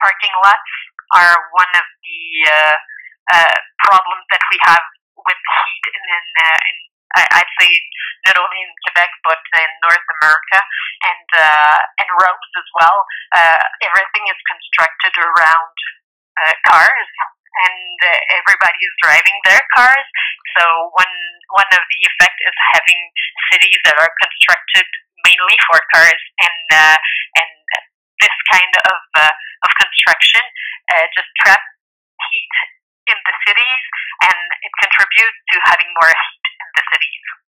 parking lots are one of the problems that we have with heat in I'd say not only in Quebec but in North America and roads as well. Everything is constructed around cars, and everybody is driving their cars. So one of the effect is having cities that are constructed mainly for cars, and this kind of construction just trap heat in the cities, and it contributes to having more heat in the cities.